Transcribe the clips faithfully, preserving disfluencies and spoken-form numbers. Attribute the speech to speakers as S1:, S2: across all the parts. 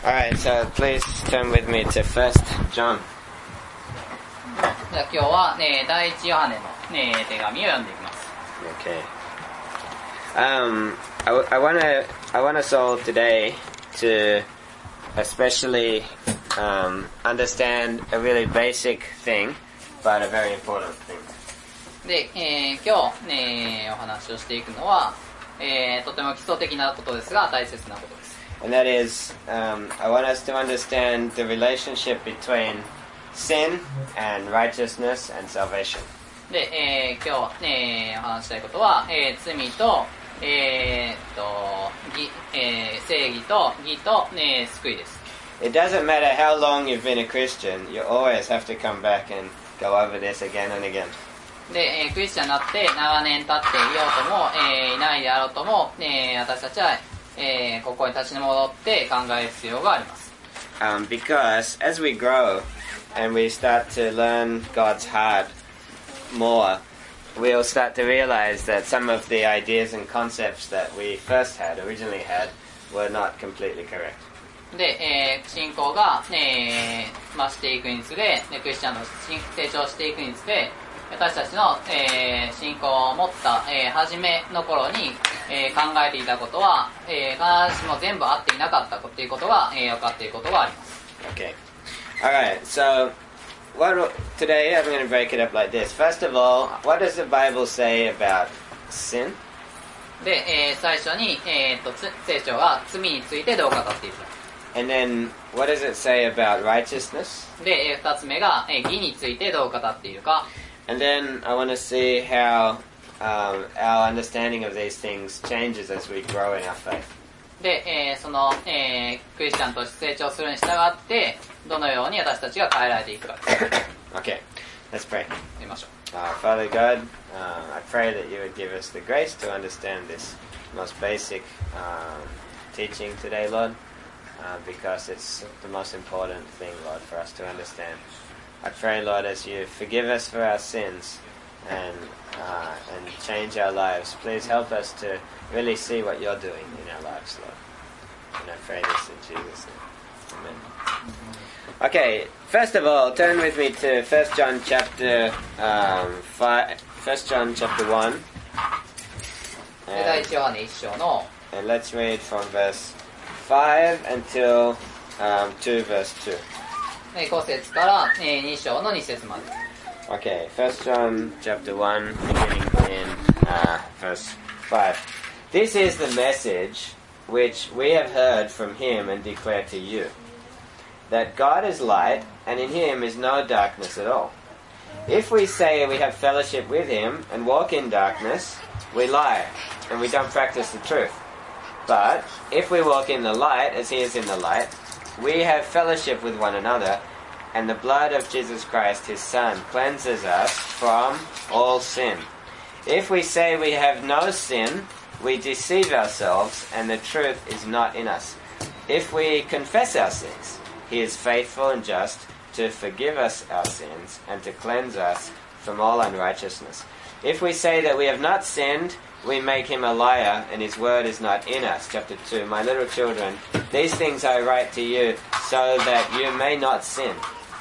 S1: Alright, so please turn with me to First John.
S2: じゃあ今日は、ね、第一ヨハネの、ね、手紙を読んでいきます。
S1: Okay. Um, I, I wanna, I want us all today to especially um, understand a really basic thing, but a very important thing.
S2: で、えー、今日、ね、お話をしていくのは、えー、とても基礎的なことですが大切なことです。
S1: And that is, um, I want us to understand the relationship between sin and righteousness and salvation.
S2: で、えー、今日、ね、お話したいことは、えー、罪と、えー、と義、えー、正義と義と、ね、救いです。
S1: It doesn't matter how long you've been a Christian, you always have to come back and go over this again and again.
S2: で、えー、クリスチャンになって長年経っていようとも、えー、いないであろうとも、ね、私たちは、えー、ここに立ち戻って考える必要があります。
S1: Um, because as we grow and we start to learn God's heart more, we'll start to realize that some of the ideas and concepts that we first had, originally had, were not completely correct.
S2: で、えー、信仰が、ね、増していくにつれ、ね、クリスチャンの成長していくにつれ、私たちの、えー、信仰を持った、えー、初めの頃に、えー、考えていたことは、えー、必ずしも全部合っていなかったということが、えー、分かっていることがあります。
S1: Okay. Alright, so what, today I'm going to break it up like this. First of all, what does the Bible say about sin?
S2: で、えー、最初に、えー、と聖書が罪についてどう語っているか。
S1: And then, what does it say about righteousness?
S2: で、えー、二つ目が、えー、義についてどう語っているか。
S1: And then, I want to see how um, our understanding of these things changes as we grow in our faith.
S2: で、えー、その、えー、クリスチャンとして成長するに従って、どのように私たちが変えられていくかです。
S1: Okay, let's pray.
S2: 見ましょう。
S1: Uh, Father God, uh, I pray that you would give us the grace to understand this most basic um, teaching today, Lord. Uh, because it's the most important thing, Lord, for us to understand. I pray, Lord, as you forgive us for our sins and uh, and change our lives, please help us to really see what you're doing in our lives, Lord. And I pray this in Jesus' name. Amen. Okay, first of all, turn with me to First John chapter um, five, First John chapter one.
S2: で、第一ヨハネ一章の
S1: And let's read from verse five until um, two verse two.
S2: ご節から、えー、に章のに節まで。
S1: Okay, First John chapter one, beginning in uh, verse five. This is the message which we have heard from him and declare to you, that God is light, and in him is no darkness at all. If we say we have fellowship with him and walk in darkness, we lie, and we don't practice the truth. But if we walk in the light, as he is in the light, we have fellowship with one another, and the blood of Jesus Christ, his Son, cleanses us from all sin. If we say we have no sin, we deceive ourselves, and the truth is not in us. If we confess our sins, he is faithful and just to forgive us our sins and to cleanse us from all unrighteousness. If we say that we have not sinned, we make him a liar, and his word is not in us. Chapter two. My little children, these things I write to you, so that you may not sin.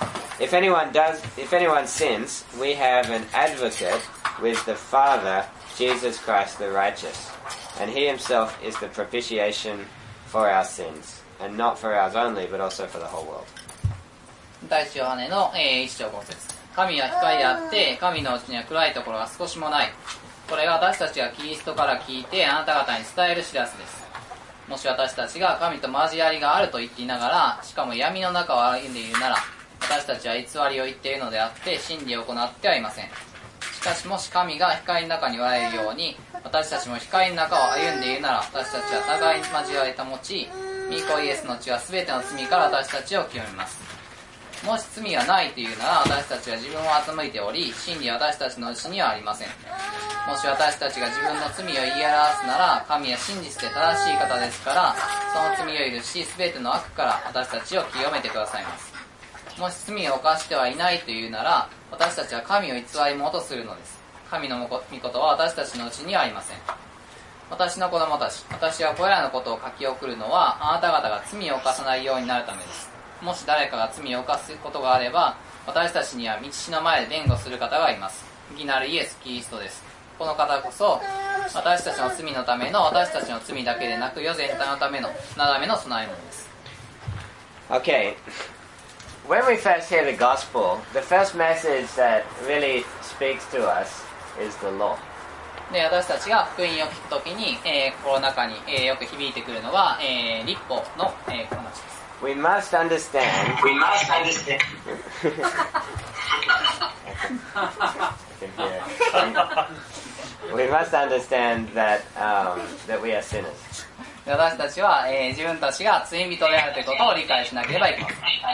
S1: If anyone does, if anyone sins, we have an advocate with the Father, Jesus Christ the righteous, and he himself is the propitiation for our sins, and not for ours only, but also for the whole world.
S2: 第一ヨハネの、えー、一章五節。神は光であって、神のうちには暗いところが少しもない。これは私たちがキリストから聞いてあなた方に伝える知らせです。もし私たちが神と交わりがあると言っていながら、しかも闇の中を歩んでいるなら、私たちは偽りを言っているのであって真理を行ってはいません。しかしもし神が光の中におられるように、私たちも光の中を歩んでいるなら、私たちは互いに交わり保ち、御子イエスの血は全ての罪から私たちを清めます。もし罪がないというなら、私たちは自分を欺いており、真理は私たちのうちにはありません。もし私たちが自分の罪を言い表すなら、神は真実で正しい方ですから、その罪を許し、全ての悪から私たちを清めてくださいます。もし罪を犯してはいないというなら、私たちは神を偽り者とするのです。神の御言は私たちのうちにはありません。 私の子供たち、私はこれらのことを書き送るのは、あなた方が罪を犯さないようになるためです。もし誰かが罪を犯すことがあれば、私たちには道師の前で弁護する方がいます。義なるイエス・キリストです。この方こそ、私たちの罪のための、私たちの罪だけでなく、世全体のための、なだめの備え物です。
S1: Okay. When we first hear the gospel, the first message that really speaks to us is the law.
S2: で、私たちが福音を聞くときに、えー、心の中に、えー、よく響いてくるのは、えー、律法の、えー、話です。
S1: We must understand.
S3: We must understand.
S1: We must understand that um, that we are sinners.
S2: 私たちは、えー、自分たちが罪人であるということを理解しなければいけません。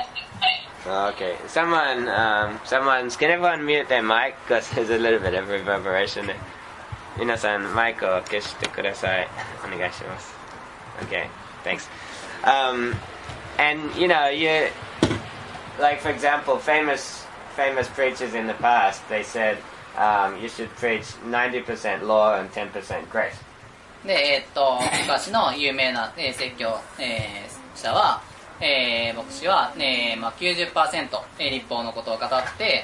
S1: Okay, someone, um, someone's, can everyone mute their mic? Because there's a little bit of reverberation there. 皆さん、マイクを消してください。お願いします。Okay, thanks. Um, and, you know, you, like, for example, famous, famous preachers in the past, they said, um, you should preach ninety percent law and ten percent grace.
S2: で、えー、っと、昔の有名な、えー、説教、えー、者は、えー、牧師は、えーまあ、きゅうじゅっパーセント、えー、律法のことを語って、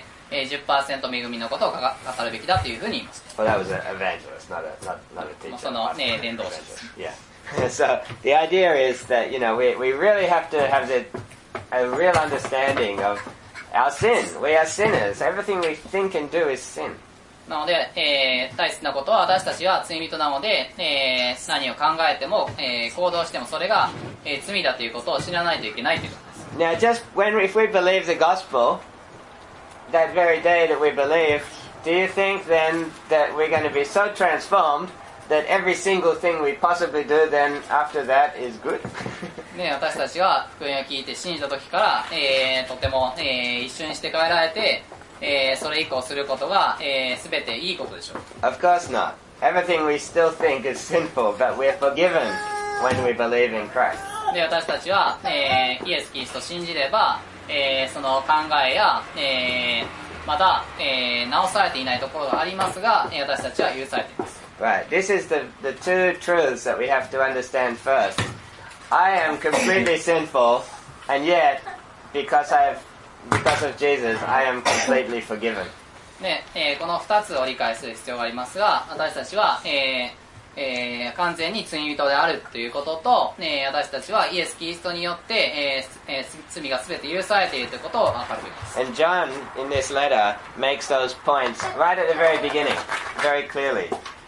S2: えー、じゅっパーセント 恵みのことを語るべきだというふうに言いました。
S1: Well, that was an evangelist, not a, not, not a teacher.
S2: その、ね、伝道師です。
S1: Yeah. So the idea is that, you know, we, we really have to have the, a real understanding of our sin. We are sinners. Everything we think and do is sin.
S2: なので、えー、大切なことは私たちは罪人なので、えー、何を考えても、えー、行動してもそれが、えー、罪だということを知らないといけないということです。
S1: Now, just when if we believe the gospel, that very day that we believe, do you think then that we're going to be so transformed that every single thing we possibly do then after that is good?
S2: ね、私たちは福音を聞いて信じた時から、えー、とても、えー、一瞬して変えられて、えー、それ以降することが、えー、全ていいことでしょう。
S1: Of course not. Everything we still think is sinful, but we're forgiven when we believe in Christ.
S2: で、私たちは、えー、イエス・キリストを信じれば、えー、その考えや、えー、また、えー、直されていないところがありますが、えー、私たちは許されています。
S1: Right. This is the, the two truths that we have to understand first. I am completely sinful, and yet, because I have, because of Jesus, I am completely forgiven.
S2: ね、えー、この二つを理解する必要がありますが、私たちは、えーえー、完全に罪人であるということと、えー、私たちはイエス・キリストによって、えーえー、罪が全て許されているということを分かるべきです。
S1: And John, in this letter, makes those points right at the very beginning, very clearly.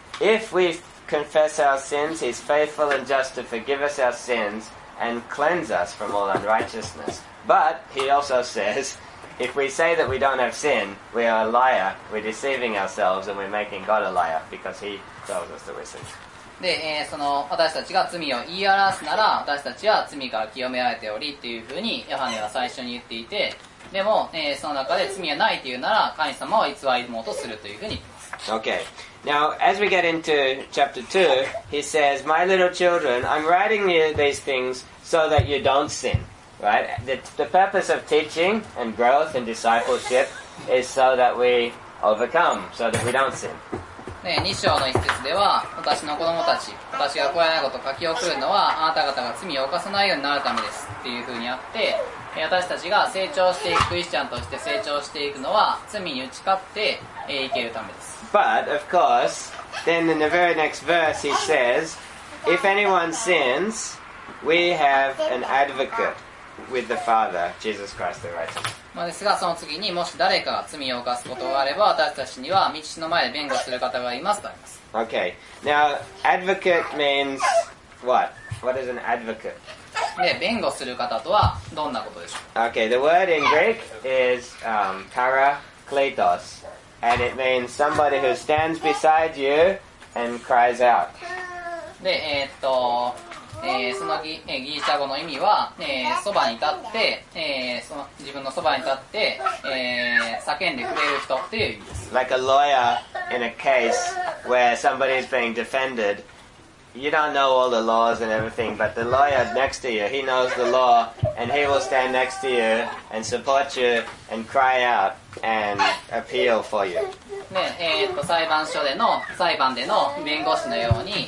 S1: If we confess our sins, He's faithful and just to forgive us our sins and cleanse us from all unrighteousness. But, he also says, if we say that we don't have sin, we are a liar, we're deceiving ourselves, and we're making God a liar, because He tells us that we're sinners.
S2: で、えー、その私たちが罪を言い表すなら、私たちは罪から清められておりっていうふうにヨハネは最初に言っていて、でも、えー、その中で罪はないというなら、神様を偽りもとするというふうに言っています。
S1: Okay. Now, as we get into chapter two, he says, My little children, I'm writing you these things so that you don't sin. Right? The, the purpose of teaching and growth and discipleship is so that we overcome, so that we don't sin.
S2: ね、に章の一節では、私の子供たち、私がこれらのことを書き送るのは、あなた方が罪を犯さないようになるためですっていう風にあって、私たちが成長していくクリスチャンとして成長していくのは、罪に打ち勝って生きるためです。
S1: But, of course, then in the very next verse he says, If anyone sins, we have an advocate with the Father, Jesus Christ the righteous.
S2: まあですが、その次にもし誰かが罪を犯すことがあれば、私たちには道の前で弁護する方がいますとあります。
S1: Okay. Now, advocate means what? What is an advocate?
S2: で、弁護する方とはどんなことでしょう？
S1: Okay, the word in Greek is um, parakletos, and it means somebody who stands beside you and cries out.
S2: で、えー、っと、えー、そのギ、えー、ギリシャ語の意味は、えー、そばに立って、えー、その自分のそばに立って、えー、叫んでくれる人っていう意味です。
S1: Like a lawyer in a case where somebody is being defended. You don't know all the laws and everything, but the lawyer next to you, he knows the law, and he will stand next to you and support you and cry out and appeal for you.
S2: ね、えー、っと裁判所での裁判での弁護士のように、え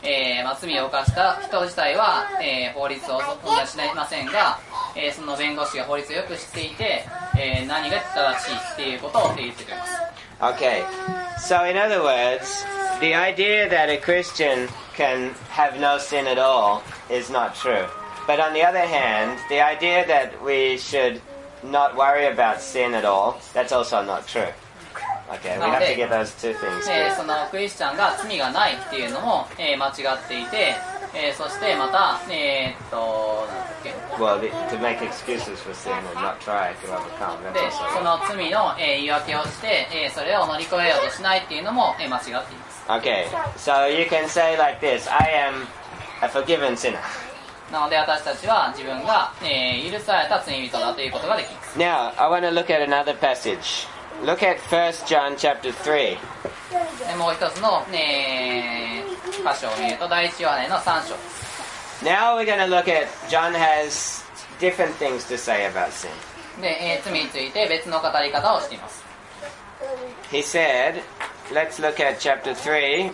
S2: えーまあ、罪を犯した人自体は、えー、法律を存在しませんが、えー、その弁護士が法律をよく知っていて、えー、何が正しいっていうことを言ってくれます。
S1: Okay, so in other words, the idea that a Christian can have no sin at all is not true. But on the other hand, the idea that we should not worry about sin at all, that's also not true. Okay, we have to get those two things.
S2: えー、そのクリスチャンが罪がないっていうのも、えー、間違っていて、えー、そしてまた、えー、っと、なんだっけ
S1: Well, the, to make excuses for sin and not try to overcome.
S2: で、
S1: That's also
S2: その罪の、えー、言い訳をして、えー、それを乗り越えようとしないっていうのも、えー、間違っています。
S1: Okay, so you can say like this, I am a forgiven sinner.
S2: なので私たちは自分が、えー、許された罪人だということができます。
S1: Now, I want to look at another passage. Look at First John chapter three.
S2: でもう一つの、えー、箇所を見ると第一ヨハネのさん章です。
S1: Now we're going to look at, John has different things to say about sin.
S2: で、えー、罪について別の語り方をしています。
S1: He said, let's look at chapter three,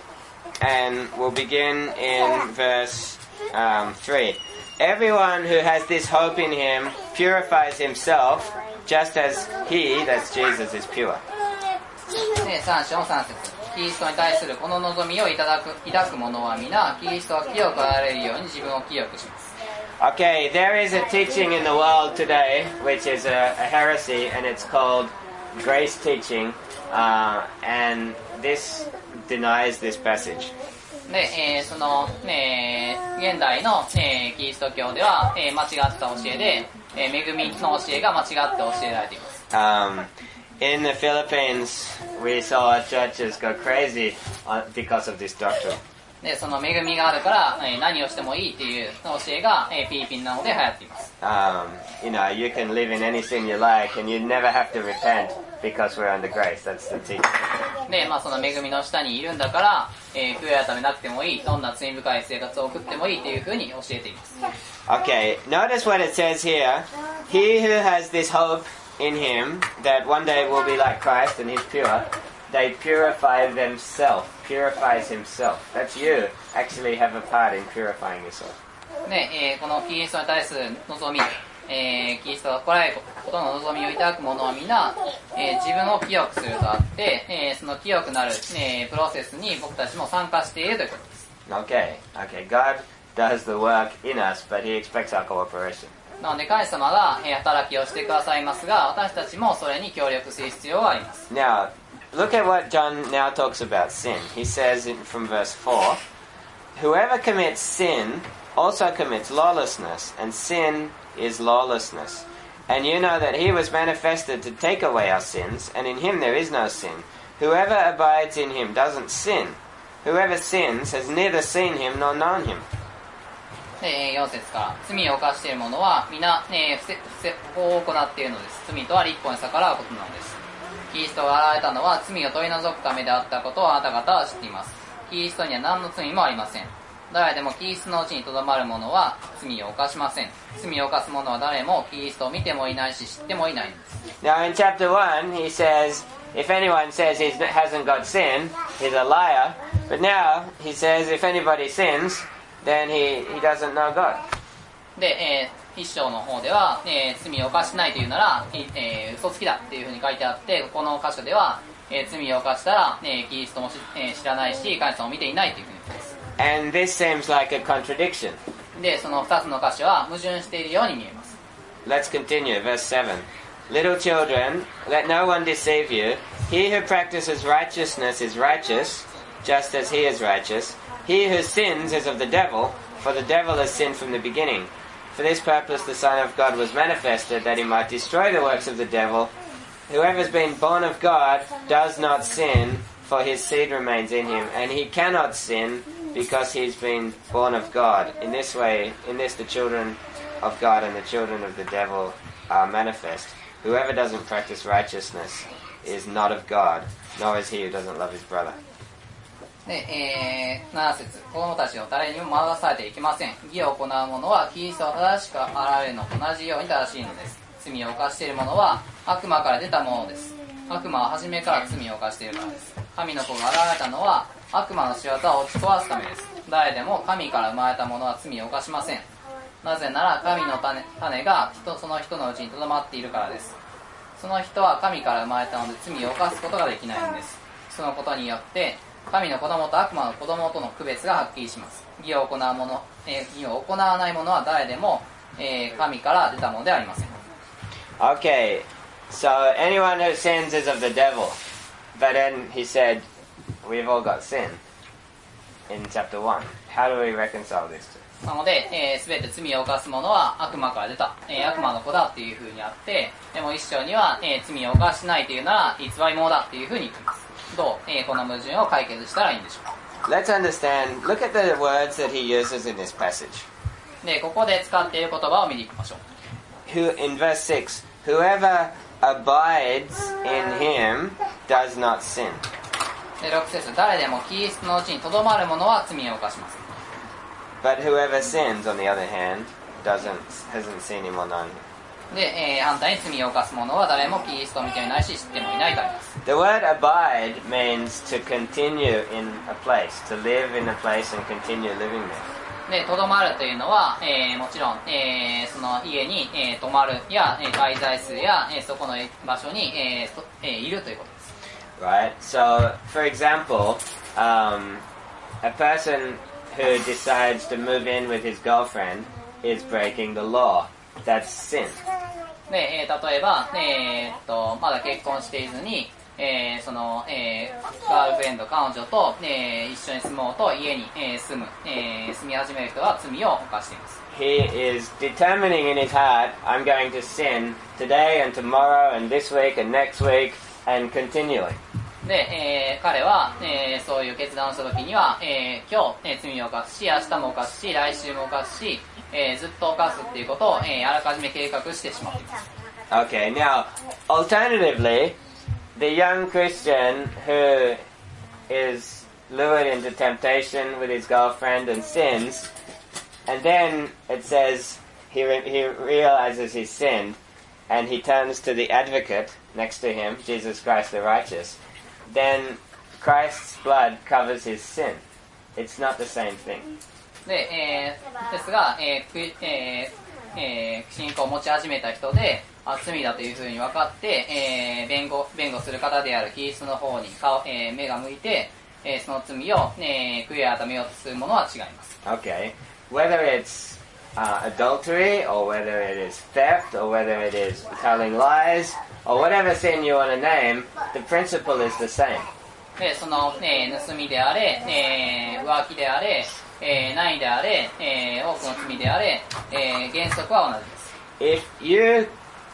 S1: and we'll begin in verse um, three. Everyone who has this hope in him purifies himself, just as he, that's Jesus, is pure.
S2: で、さん章のさん節。キリストに対するこの望みをいただく抱く者は皆、キリストが清くあられるように自分を清くします。
S1: Okay, there is a teaching in the world today, which is a, a heresy, and it's called grace teaching, uh, and this denies this passage.
S2: で、えー、その、えー、現代の、えー、キリスト教では、えー、間違った教えで、えー、恵みの教えが間違って教えられています。
S1: Um, in the Philippines, we saw churches go crazy because of this doctrine.
S2: で、その恵みがあるから、えー、何をしてもいいっていう教えが、えー、フィリピンなので流行っています。
S1: Um, you know, you can live in any sin you like, and you never have to repent because we're under grace. That's the teaching.
S2: で、まあその恵みの下にいるんだから、えー、悔い改めなくてもいい、どんな罪深い生活を送ってもいいというふうに教えています。
S1: Okay, notice what it says here. He who has this hope in him that one day will be like Christ and he's pure, they purify themselves, purifies himself. That's you actually have a part in purifying yourself.
S2: で、えー、このキリストに対する望み、えー、キリストが来られることの望みをいただく者は皆、えー、自分を清くするとあって、えー、その清くなる、えー、プロセスに僕たちも参加しているということです。
S1: Okay, okay, God does the work in us, but he expects our cooperation.
S2: なので神様が、えー、働きをしてくださいますが、私たちもそれに協力する必要があります。
S1: Now, look at what John now talks about sin. He says in, from verse four, Whoever commits sin also commits lawlessness, and sin is lawlessness. And you know that he was manifested to take away our sins, and in him there is no sin. Whoever abides in him doesn't sin. Whoever sins has neither seen him nor known him.
S2: で、よん節から、罪を犯している者は皆、えー、不法を行っているのです。罪とは立法に逆らうことなのです。キリストが現れたのは罪を取り除くためであったことをあなた方は知っています。キリストには何の罪もありません。誰でもキリストのうちにとどまる者は罪を犯しません。罪を犯す者は誰もキリストを見てもいないし知ってもいないんです。
S1: Now in chapter one he says, if anyone says he hasn't got sin, he's a liar. But now he says if anybody sins, then he, he doesn't know God.
S2: で、えー、一章の方では、えー、罪を犯してないというなら、えー、嘘つきだっていうふうに書いてあって、この箇所では、えー、罪を犯したら、えー、キリストも、えー、知らないし、神様を見ていないというふうに言っています。
S1: And this seems like a contradiction.
S2: で、その二つの箇所は矛盾しているように見えます。
S1: Let's continue, verse seven. Little children, let no one deceive you. He who practices righteousness is righteous, just as he is righteous. He who sins is of the devil, for the devil has sinned from the beginning. For this purpose the Son of God was manifested, that he might destroy the works of the devil. Whoever has been born of God does not sin, for his seed remains in him, and he cannot sin, because he's been born of God. In this way, in this the children of God and the children of the devil are manifest. Whoever doesn't practice righteousness is not of God, nor is he who doesn't love his brother.
S2: で、えー、なな節、子供たちを誰にも惑わされていけません。義を行う者はキリストを正しく現れるのと同じように正しいのです。罪を犯している者は悪魔から出たものです。悪魔は初めから罪を犯しているからです。神の子が現れたのは悪魔の仕業を打ち壊すためです。 誰でも神から生まれた者は罪を犯しません。なぜなら神の 種, 種が人その人のうちにとどまっているからです。その人は神から生まれたので罪を犯すことができないんです。そのことによって神の子供と悪魔の子供との区別がはっきりします。義を行う者、えー、義を行わない者は誰でも、えー、神から出たものではありません。
S1: Okay, so anyone who sins is of the devil. But then he said, we've all got sin in chapter one. How do we reconcile this two?
S2: なので、えー、全て罪を犯す者は悪魔から出た、えー、悪魔の子だっていう風にあって、でも一章には、えー、罪を犯しないというなら偽り者だっていう風に言っています。どう、えー、この矛盾を解決したらいいんでしょうか。
S1: Let's understand, look at the words that he uses in this passage.
S2: で、ここで使っている言葉を見ていきましょう。
S1: Who, in verse six, whoever abides in him does not sin.
S2: で、ろく節、誰でもキリストのうちにとどまる者は罪を犯します。
S1: But whoever sins, on the other hand, doesn't, hasn't seen him or known him.
S2: で、えー、反対に罪を犯す者は誰もキリストを見ていないし知ってもいないとあります。
S1: The word abide means to continue in a place, to live in a place and continue living there.
S2: で、とどまるというのは、えー、もちろん、えー、その家に、えー、泊まるや、えー、滞在するや、えー、そこの場所に、えーえー、いるということです。
S1: Right? So, for example, um, a person who decides to move in with his girlfriend is breaking the law. That's sin.
S2: で、えー、例えば、えー、っとまだ結婚していずに、えー、その、えー、ガールフレンド彼女と、えー、一緒に住もうと家に、えー、住む、えー、住み始める人は罪を犯しています。
S1: He is determining in his heart, I'm going to sin today and tomorrow and this week and next week and continuing.
S2: で、えー、彼は、えー、そういう決断をした時には、えー、今日、えー、罪を犯すし、明日も犯すし、来週も犯すし、えー、ずっと犯すっていうことを、えー、あらかじめ計画してしまっています。
S1: Okay, now, alternatively, the young Christian who is lured into temptation with his girlfriend and sins, and then it says he, re- he realizes he's sinned, and he turns to the advocate next to him, Jesus Christ the righteous, then Christ's blood covers his sin. It's not the same thing.
S2: で、えー、ですが、えーえーえー、信仰を持ち始めた人で、あ、罪だというふうに分かって、えー、弁護、弁護する方であるキリストの方に顔、えー、目が向いて、えー、その罪を、えー、悔い改めようとするものは違います。
S1: Okay. Whether it's uh, adultery, or whether it is theft, or whether it is telling lies, or whatever sin you want to name, the principle is the same.
S2: で、その、えー、盗みであれ、えー、浮気であれ、えー、難易であれ、えー、多くの罪であれ、えー、原則は同じです。
S1: If you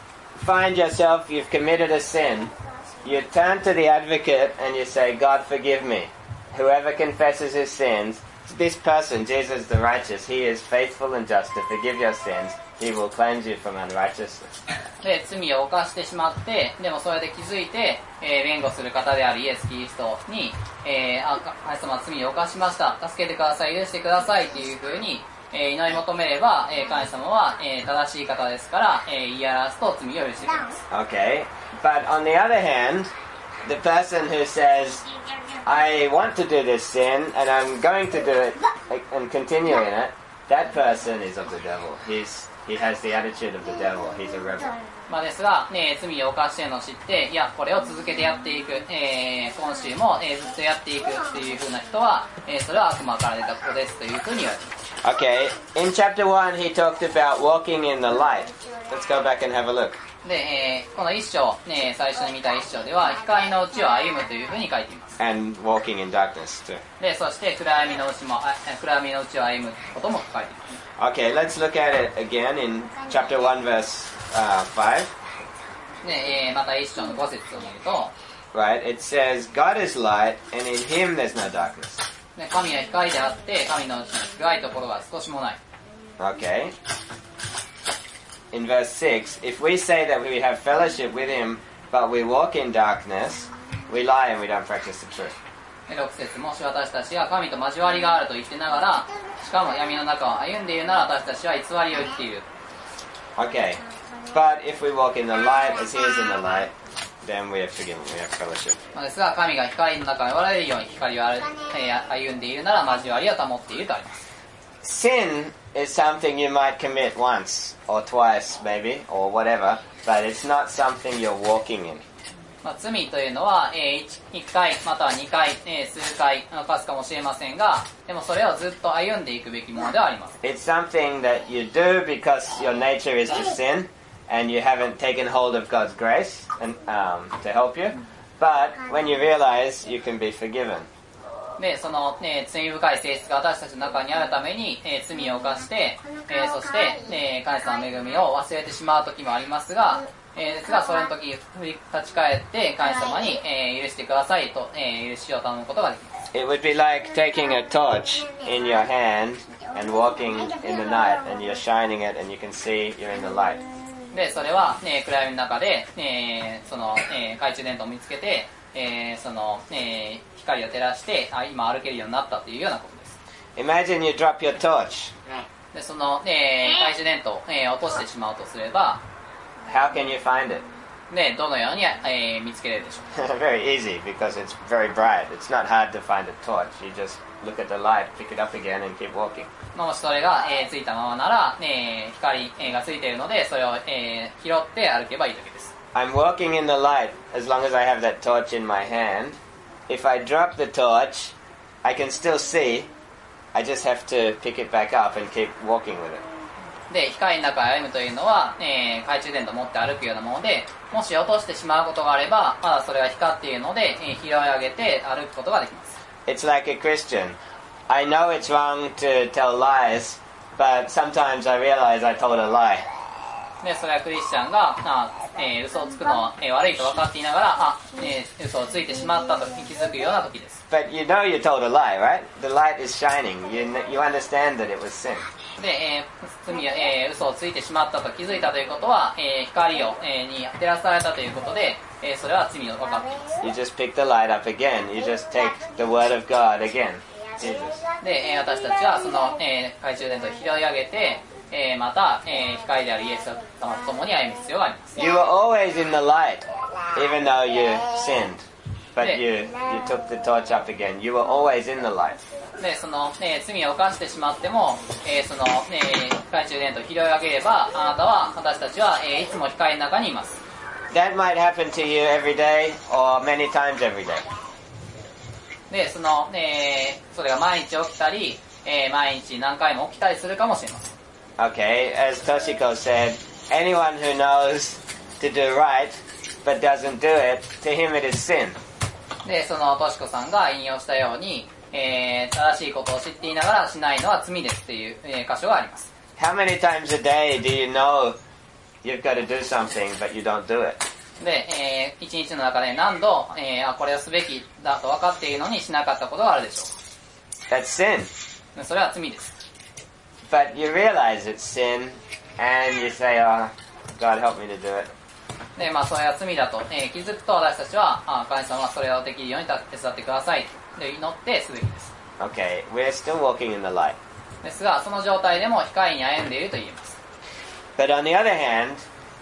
S1: find yourself, you've committed a sin, you turn to the advocate and you say, God forgive me. Whoever confesses his sins, this person, Jesus the righteous, he is faithful and just to forgive your sins. He will cleanse you from unrighteousness.
S2: で、罪を犯してしまって、でもそれで気づいて、えー、弁護する方であるイエス・キリストに、えー、あ、神様は罪を犯しました。助けてください。許してください。っていう風に、えー、祈り求めれば、えー、神様は、えー、正しい方ですから、えー、言い表すと罪を許してくれます。
S1: Okay. But on the other hand, the person who says, I want to do this sin and I'm going to do it and continue in it, that person is of the devil. He's, he has the attitude of the devil. He's a rebel.
S2: まあですが、ね、罪を犯しているのを知って、いや、これを続けてやっていく、えー、今週も、えー、ずっとやっていくっていう風な人は、えー、それは悪魔から出たことですという風に言われています。
S1: Okay, in chapter one he talked about walking in the light. Let's go back and have a look.
S2: で、えー、この一章、ね、最初に見た一章では、光のうちを歩むという風に書いています。
S1: And walking in darkness too.
S2: で、そして暗闇のうちも、あ、暗闇のうちを歩むことも書いています。
S1: Okay, let's look at it again in chapter one verse uh, five.
S2: で、えー、また一章の五節を見ると、
S1: Right, it says, God is light and in him there's no darkness.
S2: で、神は光であって、神のうちに暗いところは少しもない。
S1: Okay. In verse six, if we say that we have fellowship with him, but we walk in darkness, we lie and we don't practice the truth.
S2: で、六節、もし私たちが神と交わりがあると言ってながら、しかも闇の中を歩んでいるなら私たちは偽りを言っている。
S1: Okay. But if we walk in the light as he is in the light, them, we have forgiven, we have fellowship.
S2: ですが、神が光の中におられるように光を歩んでいるなら交わりを保っているとあります。
S1: Sin is something you might commit once or twice maybe, or whatever, but it's not something you're walking in.
S2: まあ、罪というのは、えー、いっかいまたはにかい、えー、数回犯すかもしれませんが、でもそれをずっと歩んでいくべきものではあります。
S1: It's something that you do because your nature is to sin, and you haven't taken hold of God's grace and, um, to help you. But when you realize, you can be forgiven.
S2: で、その、ね、罪深い性質が私たちの中にあるために、えー、罪を犯して、えー、そして、ね、神様の恵みを忘れてしまう時もありますが、えー、ですがそれの時振り立ち返って神様に、えー、許してくださいと、えー、許しを頼むことができます。
S1: It would be like taking a torch in your hand and walking in the night, and you're shining it, and you can see you're in the light.
S2: で、それは、ね、暗闇の中で、ね、その、ね、懐中電灯を見つけて、えー、その、ね、光を照らしてあ今歩けるようになったというようなことです。
S1: Imagine you drop your torch.
S2: で、その、ね、懐中電灯を、えー、落としてしまうとすれば、
S1: How can you find it?
S2: で、どのように、えー、見つけれるでしょうか。
S1: Very easy, because it's very bright. It's not hard to find a torch. You just look at the light, pick it up again, and keep walking.
S2: もしそれが、えー、ついたままなら、ね、光、えー、がついているので、それを、えー、拾って歩けばいいだけです。
S1: I'm walking in the light as long as I have that torch in my hand. If I drop the torch, I can still see. I just have to pick it back up and keep walking with it.
S2: で、光の中へ歩むというのは、えー、懐中電灯を持って歩くようなもので、もし落としてしまうことがあれば、まだそれが光っているので、えー、拾い上げて歩くことができます。
S1: It's like a Christian. I know it's wrong to tell lies, but sometimes I realize I told a lie.
S2: で、それはクリスチャンが、あえー、嘘をつくのは、えー、悪いと分かっていながら、あ、えー、嘘をついてしまったと気づくような時です。
S1: But you know you told a lie, right? The light is shining. You, you understand that it was sin.
S2: で、えー、罪や、えー、嘘をついてしまったと気づいたということは、えー、光を、えー、に照らされたということで、えー、それは罪を分かっています。
S1: You just pick the light up again. You just take the word of God again. Jesus.
S2: で、えー、私たちはその、えー、懐中電灯を拾い上げて、えー、また、えー、光であるイエス様と共に歩む必要があります。
S1: You were always in the light, even though you sinned. But you, you took the torch up again. You were always in the light.
S2: で、その、ね、罪を犯してしまっても、えー、その、ね、懐中電灯を拾い上げれば、あなたは、私たちは、えー、いつも光の中にいます。
S1: That might happen to you every day or many times every day.
S2: で、その、ね、それが毎日起きたり、えー、毎日何回も起きたりするかもしれません。
S1: Okay, as Toshiko said, anyone who knows to do right but doesn't do it, to him it is sin.
S2: で、そのとしこさんが引用したように、えー、正しいことを知っていながらしないのは罪ですっていう、えー、箇所があります。
S1: How many times a day do you know you've got to do something but you don't do it?
S2: で、えー、一日の中で何度、えー、あ、これをすべきだと分かっているのにしなかったことがあるでしょ
S1: う。That's sin.
S2: それは罪です。
S1: But you realize it's sin, and you say, oh, God help me to do it.
S2: で、まあ、それは罪だと、えー、気づくと私たちは、あ、神様はそれをできるように手伝ってくださいと祈ってすべきです。
S1: Okay, we're still walking in the light.
S2: ですが、その状態でも光に歩んでいると言えます。
S1: But on the other hand,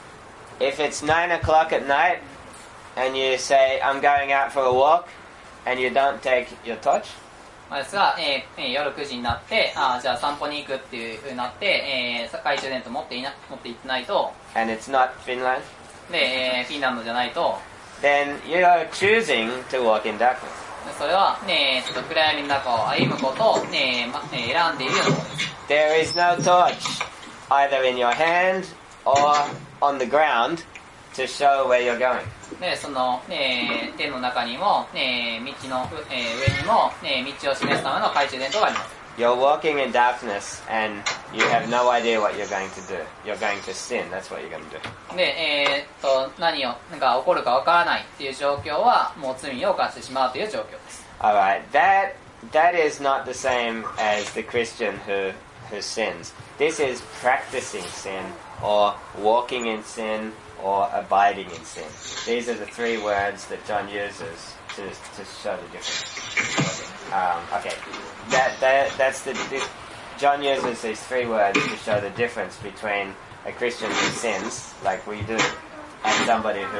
S1: if it's nine o'clock at night, and you say, I'm going out for a walk, and you don't take your torch,
S2: ですが、えー、夜くじになって、あ、じゃあ散歩に行くっていう風になって、えー、懐中電灯持っていな持って行ってないと、
S1: and it's not Finland,
S2: で、えー、フィンランドじゃないと、
S1: then you're choosing to walk in darkness.
S2: それはね、ちょっと暗闇の中を歩むことをね、ま、選んでいるようなことです。
S1: There is no torch, either in your hand or on the ground, to show where you're going.
S2: で、その、ね、手の中にも、ね、道の、えー、上にも、ね、道を示すための懐中電灯があります。
S1: You're walking in darkness and you have no idea what you're going to do. You're going to sin. That's what you're going to do.
S2: で、えー、っと、何を、が起こるかわからないっていう状況は、もう罪を犯してしまうという状況です。
S1: Alright, that, that is not the same as the Christian who, who sins. This is practicing sin or walking in sin or abiding in sin. These are the three words that John uses to, to show the difference. Um, okay, that, that, that's the, this, John uses these three words to show the difference between a Christian who sins, like we do, and somebody who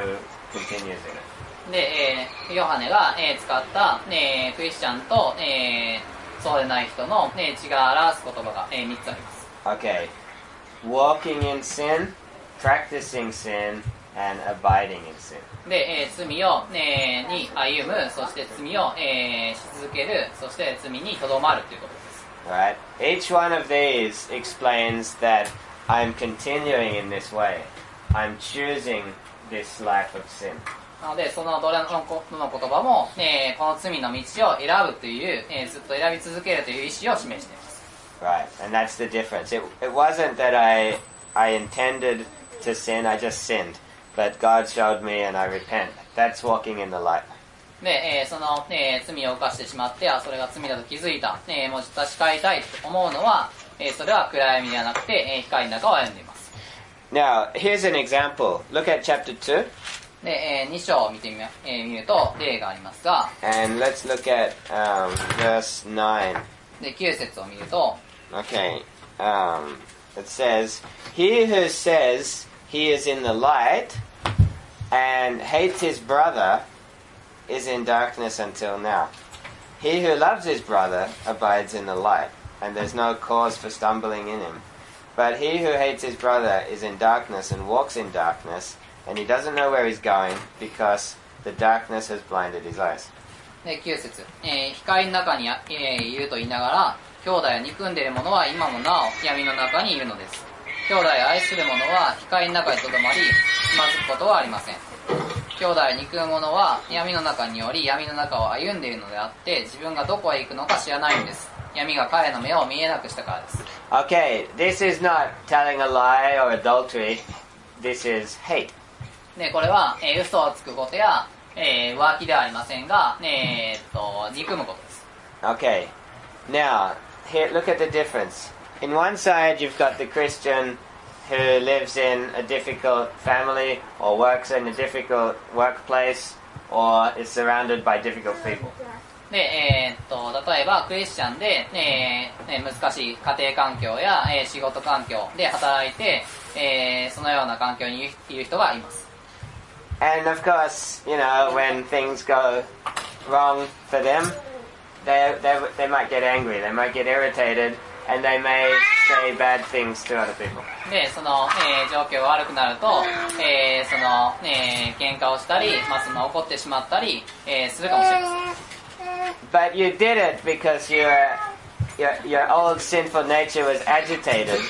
S1: continues in it.
S2: で、えーヨハネが、えー使った、えークリスチャンと、えーそうでない人の、えー違いを表す言葉が、えーみっつあります。
S1: Okay. Walking in sin, practicing sin, and abiding in sin.
S2: で、えー罪を、えーに歩む、そして罪を、えーし続ける、そして罪にとどまるということです。
S1: Right? Each one of these explains that I'm continuing in this way. I'm choosing this life of sin.
S2: なので、そのどれのこどの言葉も、えーこの罪の道を選ぶという、えーずっと選び続けるという意思を示しています。
S1: Right, and that's the difference. It, it wasn't that I, I intended to sin, I just sinned. But God showed me and I repent. That's walking in the light.
S2: で、えーその、えー罪を犯してしまって、あ、それが罪だと気づいた。えーもう確かめたいと思うのは、えーそれは暗闇ではなくて、えー光の中を歩んでいます。
S1: Now, here's an example. Look at chapter two.
S2: で、えーに章を見てみ、えー見ると例がありますが、
S1: And let's look at um, verse nine.
S2: で、きゅう節を見ると、
S1: Okay. Um, it says, He who says he is in the light and hates his brother is in darkness until now. He who loves his brother abides in the light, and there's no cause for stumbling in him. But he who hates his brother is in darkness and walks in darkness, and he doesn't know where he's going because the darkness has blinded his eyes.
S2: で、きゅう節、えー光の中に、えーいると言いながら、兄弟を憎んでいる者は今もなお闇の中にいるのです。兄弟を愛する者は光の中にとどまり、つまずくことはありません。兄弟を憎む者は闇の中により闇の中を歩んでいるのであって、自分がどこへ行くのか知らないんです。闇が彼の目を見えなくしたからです。
S1: Okay, this is not telling a lie or adultery. This is hate.
S2: で、これは、えー嘘をつくことや、えー浮気ではありませんが、えーっと、憎むことです。
S1: Okay, now, here, look at the difference. In one side, you've got the Christian who lives in a difficult family or works in a difficult workplace or is surrounded by difficult people.
S2: で、えーっと、例えばクリスチャンで、えーね難しい家庭環境や、えー仕事環境で働いて、えーそのような環境にいる人がいます。
S1: And of course, you know, when things go wrong for them, they, they, they might get angry, they might get irritated, and they may say bad things to other people.
S2: で、その、えー状況が悪くなると、えーその、えー喧嘩をしたり、まあ、その怒ってしまったり、えーするかもしれません。
S1: But you did it because your, your, your old sinful nature was agitated.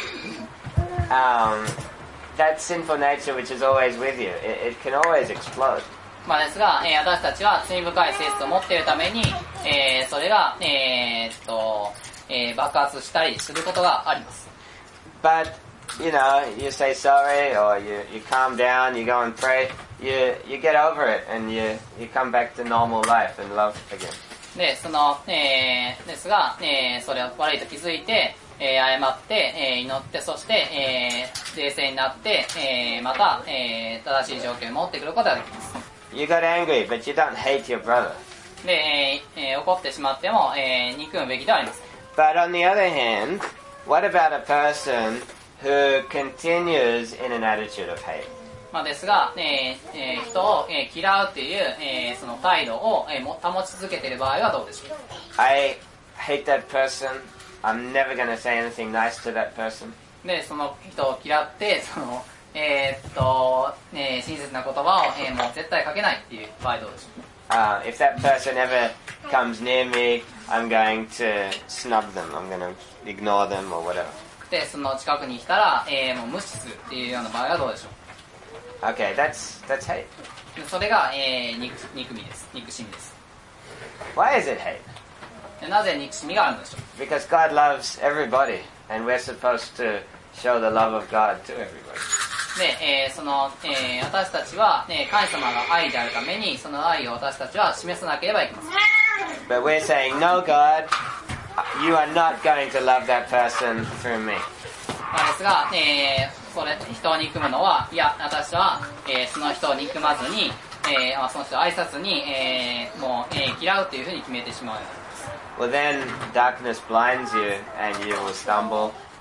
S1: Um, that sinful nature which is always with you, it, it can always explode.
S2: まあですが、えー私たちは罪深い性質を持っているために、えーそれが、えーっと、えー爆発したりすることがあります。
S1: But, you know, you say sorry or you, you calm down, you go and pray, you, you get over it and you, you come back to normal life and love again.
S2: で、その、えーですが、えーそれを悪いと気づいて、えー謝って、えー祈って、そして、えー冷静になって、えーまた、えー正しい状況に戻ってくることができます。
S1: You got angry, but you don't hate your brother.
S2: で、えーえー怒ってしまっても、えー憎むべきではありません。
S1: But on the other hand, what about a person who continues in an attitude of hate?
S2: まあですが、えーえー人を、えー嫌うという、えーその態度を、えーも保ち続けている場合はどうでしょう。
S1: I hate that person. I'm never going to say anything nice to that person.
S2: で、その人を嫌って、その、えーっと、えー親切な言葉を、えーもう絶対かけないっていう場合どうでしょう。
S1: Uh, if that person ever comes near me, I'm going to snub them. I'm going to ignore them or whatever.
S2: で、その近くに来たら、えーもう無視するっていうような場合はどうでしょう。
S1: Okay, that's that's hate.
S2: でそれが、えー憎憎みです。憎しみです。
S1: Why is it hate?
S2: でなぜ憎しみがあるのでしょう。
S1: Because God loves everybody, and we're supposed to show the love of God to everybody.
S2: で、えーその、えー私たちは、ね、神様が愛であるために、その愛を私たちは示さなければいけません。
S1: But we're saying, no, God, you are not going to love that person through me.
S2: まあですが、えーそれ人を憎むのは、いや、私は、えーその人を憎まずに、えーまあ、その人を愛さずに、えーもう、えー嫌うというふうに決めてしまうようになります。
S1: Well, then darkness blinds you, and you will stumble,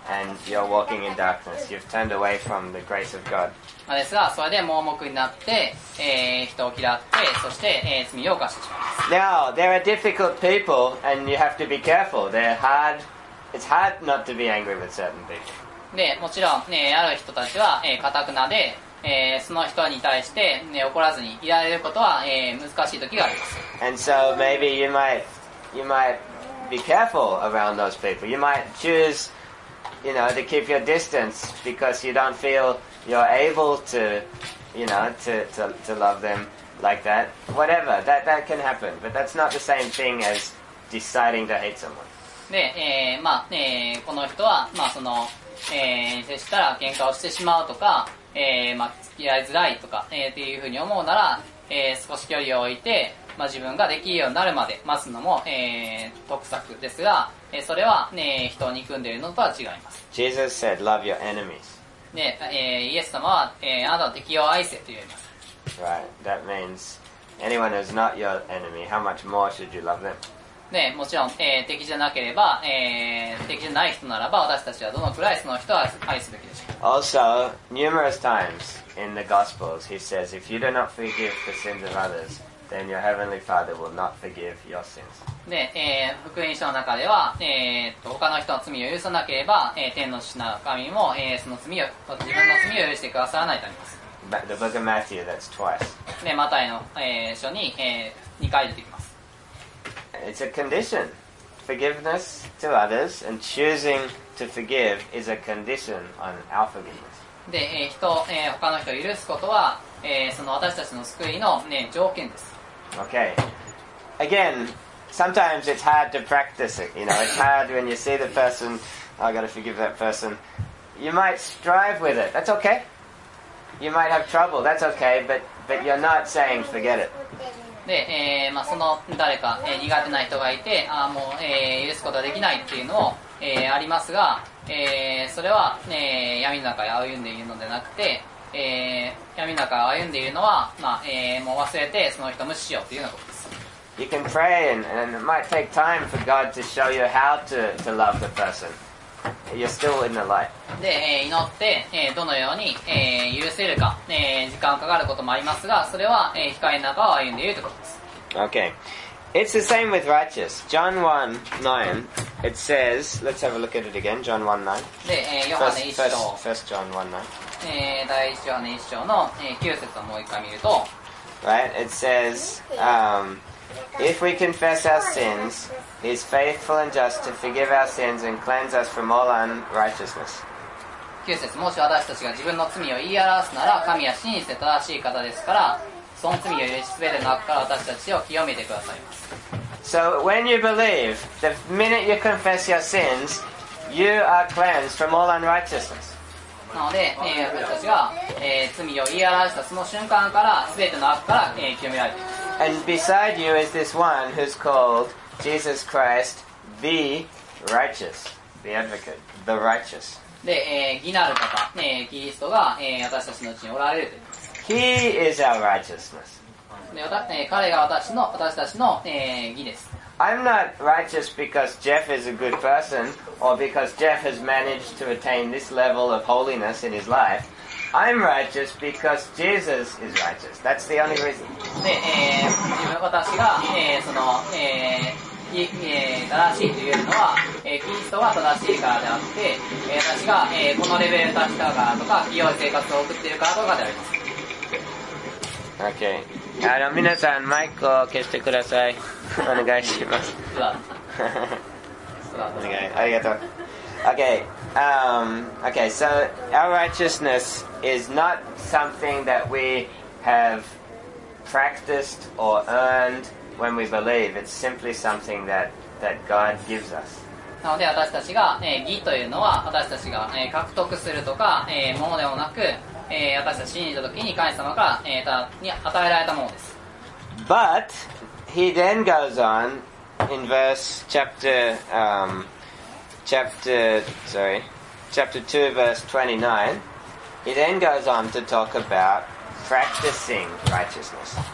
S1: and you're walking in darkness. You've turned away from the grace of God.
S2: ですが、それで盲目になって、えー、人を嫌って、そして、えー、罪を犯してしまいます。
S1: Now, there are difficult people, and you have to be careful. They're hard. It's hard not to be angry with certain people.
S2: で、もちろん、ね、ある人たちは、えー、堅くなで、えー、その人に対して、ね、怒らずにいられることは、えー、難しい時があります。
S1: And so maybe you might, you might be careful around those people. You might choose, you know, to keep your distance because you don't feel you're able to, you know, to, to, to love them like that. Whatever, that, that can happen. But that's not the same thing as deciding to hate someone.
S2: で、えー、まあ、えー、この人は、まあ、その、えー、接したら喧嘩をしてしまうとか、えー、まあ、付き合いづらいとか、えー、っていうふうに思うなら、えー、少し距離を置いて、まあ、自分ができるようになるまで待つのも、えー、得策ですが、えー、それは、ね、人を憎んでいるのとは違います。
S1: Jesus said, love your enemies.
S2: で、えー、イエス様は、えー、あなたの敵を愛せと言います。
S1: Right, that means anyone who's not your enemy, how much more should you love them?
S2: で、もちろん、えー、敵じゃなければ、えー、敵じゃない人ならば、私たちはどのくらいその人は愛すべきでしょう。
S1: Also, numerous times in the Gospels, he says, if you do not forgive the sins of others, then your heavenly Father will not forgive your sins.
S2: で、えー、福音書の中では、えー、と他の人の罪を許さなければ、えー、天の父なる神も、えー、その罪を自分の罪を許してくださらないとあります。
S1: The book of Matthew, that's twice.
S2: で、マタイの、えー、書に、えー、にかい出てきます。
S1: It's a condition. Forgiveness to others and choosing to forgive is a condition on our forgiveness.
S2: で、えー、人、えー、他の人を許すことは、えー、その私たちの救いの、ね、条件です。
S1: Okay. Again, sometimes it's hard to practice it. You know, it's hard when you see the person, oh, I've got to forgive that person. You might strive with it. That's okay. You might have trouble. That's okay. But, but you're not saying forget it.
S2: で、えーまあ、その誰か、えー、苦手な人がいて、あもう、えー、許すことはできないっていうのも、えー、ありますが、えー、それは、ね、闇の中へ歩んでいるのではなくて、えー、闇の中を歩んでいるのは、まあえー、もう忘れてその人を無視しようというようなことです。
S1: You can pray and, and it might take time for God to show you how to, to love the person. You're still in the light.
S2: で、えー、祈って、えー、どのように、えー、許せるか、えー、時間かかることもありますが、それは、えー、光の中を歩んでいるということです。
S1: Okay. It's the same with righteous. John one nine, it says, let's have a look at it again, John one nine.
S2: で、えー、ヨハネ一章、
S1: First John one nine.
S2: えー、第一ヨハネ一章の、えー、きゅう節をもう一回見ると、
S1: Right, it says, um, if we confess our sins, He is faithful and just to forgive our sins and cleanse us from all unrighteousness.
S2: きゅう節、もし私たちが自分の罪を言い表すなら、神は真実で正しい方ですから、その罪を許しすべての中から私たちを清めてくださいます。
S1: So when you believe, the minute you confess your sins, you are cleansed from all unrighteousness.
S2: なので、えー、私たちが、えー、罪を言い表したその瞬間から全ての悪から、えー、清められています。
S1: And beside you is this one who's called Jesus Christ, the righteous, the advocate, the righteous.
S2: で、えー、義なる方、えー、キリストが、えー、私たちのうちにおられるということです。
S1: He is our righteousness.
S2: で、えー、彼が私の私たちの、えー、義です。
S1: I'm not righteous because Jeff is a good person or because Jeff has managed to attain this level of holiness in his life. I'm righteous because Jesus is righteous. That's the only reason.
S2: で、えー、自分私が、えー、その、えー、えー、正しいと言えるのは、えー、キリストが正しいからであって、えー、私が、えー、このレベルに達したからとか、清い生活を送っているからとかであります。
S1: Okay. あの皆さんマイクを消してください。お願いします。お願い。ありがとう。Okay. Um, okay. So our righteousness is not something that we have practiced or earned when we believe. It's simply something that that God gives us.
S2: なので私たちが、えー、義というのは私たちが、えー、獲得するとか、えー、ものでもなく、えー、私たち信じた時に神様から、えー、たに与えられたものです。
S1: But he then goes on in verse chapter um, chapter sorry chapter two verse twenty-nine. He then goes on to talk about practicing righteousness.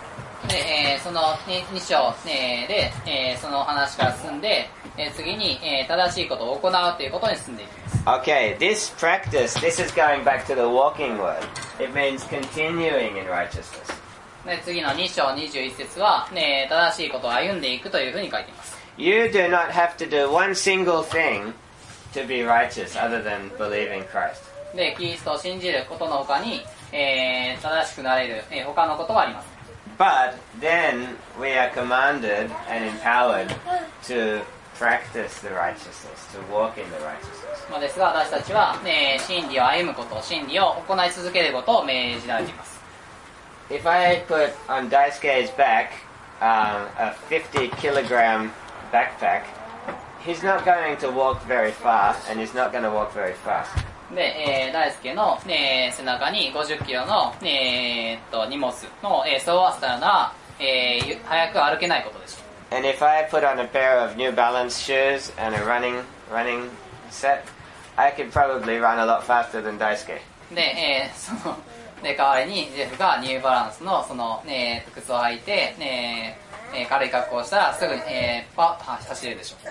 S2: で、えー、その に, に章、えー、で、えー、その話から進んで、えー、次に、えー、正しいことを行うということに進んでいきます。
S1: Okay, this practice, this is going back to the walking word. It means continuing in righteousness.
S2: で、次のに章にじゅういち節は、ね、正しいことを歩んでいくというふうに書いています。
S1: You do not have to do one single thing to be righteous other than believe in Christ.
S2: で、キリストを信じることの他に、えー、正しくなれる、えー、他のことはあります。
S1: But then we are commanded and empowered to practice the righteousness, to walk in the righteousness.
S2: まあですが、私たちは、ね、真理を歩むこと、真理を行い続けることを命じられています。
S1: If I put on Daisuke's back um, a fifty kilogram backpack, he's not going to walk very far, and he's not going to walk very fast.
S2: で、えー、大輔の、ね、背中にごじゅっキロの、ね、えー、っと荷物の、えー、背負わせたらな、えー、早く歩けないことでしょう。
S1: And if I put on a pair of New Balance shoes and a running running set, I could probably run a lot faster than Daisuke.
S2: で、えー、そので代わりにジェフがニューバランスのその、ね、靴を履いて、ねえー、軽い格好をしたらすぐに、えー、パッと走れるでしょう。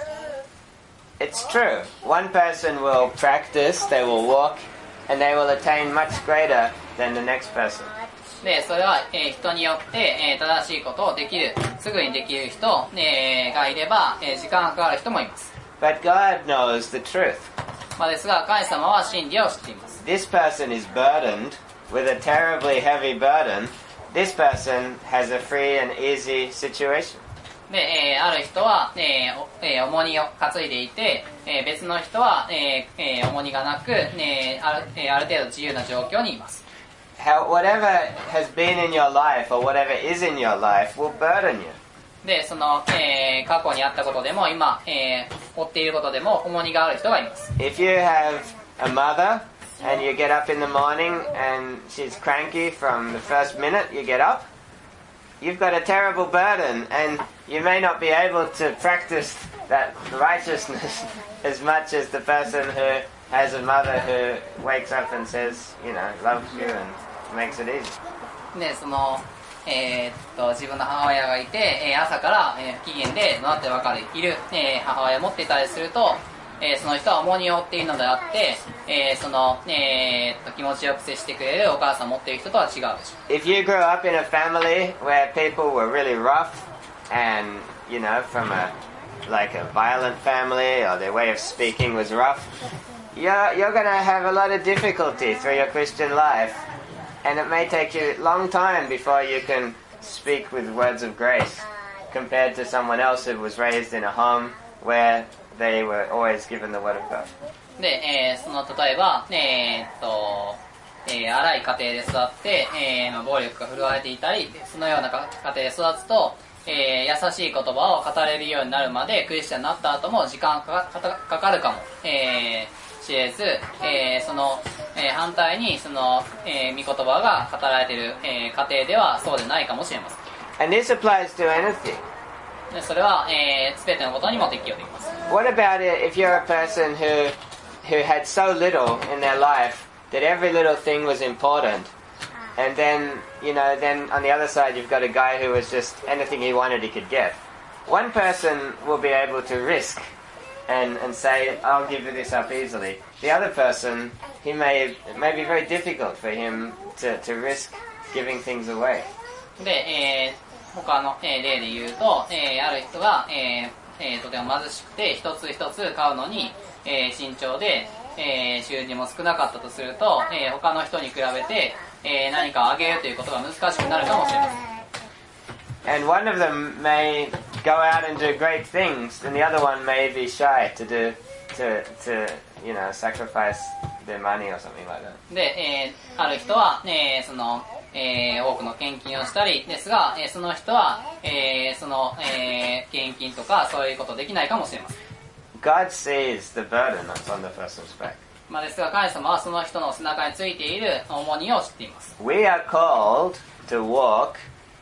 S1: It's true. One person will practice, they will walk, and they will attain much greater than the next person.
S2: で、それは、えー、人によって、えー、正しいことをできる、すぐにできる人、えー、がいれば、えー、時間がかかる人もいます。
S1: But God knows the truth.
S2: まあですが、神様は真理を知っています。
S1: This person is burdened with a terribly heavy burden. This person has a free and easy situation.
S2: で、えー、ある人は、えーえー、重荷を担いでいて、えー、別の人は、えーえー、重荷がなく、ね、ある、えー、ある程度自由な状況にいます。
S1: How, whatever has been in your life or whatever is in your life will burden you.
S2: で、その、えー、過去にあったことでも、今、えー、追っていることでも、重荷がある人がいます。
S1: If you have a mother and you get up in the morning and she's cranky from the first minute you get up, you've got a terrible burden and you may not be able to practice that righteousness as much as the person who has a mother who wakes up and says, you know, loves you and makes it easy.
S2: で、その、えー、っと、自分の母親がいて、えー、朝から、えー、不機嫌で怒ってばかりいる、えー、母親を持っていたりすると、えー、その人は重荷を負っているのであって、えー、その、えー、っと、気持ちよく接してくれるお母さんを持っている人とは違うでしょう。
S1: If you grew up in a family where people were really rough and, you know, from a, like a violent family or their way of speaking was rough, you're, you're going to have a lot of difficulty through your Christian life. And it may take you a long time before you can speak with words of grace compared to someone else who was raised in a home where they were always given the word of God.
S2: で、えー、その例えば、えー、っと、えー、荒い家庭で育って、えー、暴力が振るわれていたり、そのような家庭で育つと、えー、優しい言葉を語れるようになるまでクリスチャンになった後も時間がか か, かかるかも、えー、しれず、えー、その、えー、反対にその、えー、御言葉が語られている、えー、家庭ではそうでないかもしれません。
S1: And this applies to anything.
S2: でそれは、えー、全てのことにも適用できます。
S1: What about it if you're a person who, who had so little in their life that every little thing was important? And then, you know, then on the other side you've got a guy who was just anything he wanted he could get. One person will be able to risk and, and say, I'll give you this up easily. The other person, he may, it may be very difficult for him to, to risk giving things away.
S2: で、えー、他の、えー、例で言うと、えー、ある人が、えーえー、とても貧しくて一つ一つ買うのに、えー、慎重で、えー、収入も少なかったとすると、えー、他の人に比べて、えー、何かをあげるということが難しくなるかもしれません。
S1: And one of them may go out and do great things, and the other one may be shy to do, to, to, you know, sacrifice their money or something like that.
S2: で、えー、ある人は、ね、その、えー、多くの献金をしたりですが、えー、その人は、えー、その、えー、献金とかそういうことできないかもしれません。
S1: God sees the burden that's on the person's back.
S2: まあですが、神様はその人の背中についている重荷を知っています。
S1: We are called to walk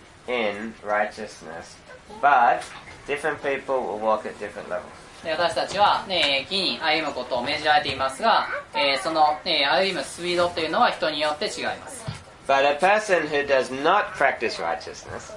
S1: in righteousness, but different people will walk at different levels.
S2: で私たちは、ね、義に歩むことを命じられていますが、えー、その、ね、歩むスピードというのは人によって違います。
S1: But a person who does not practice righteousness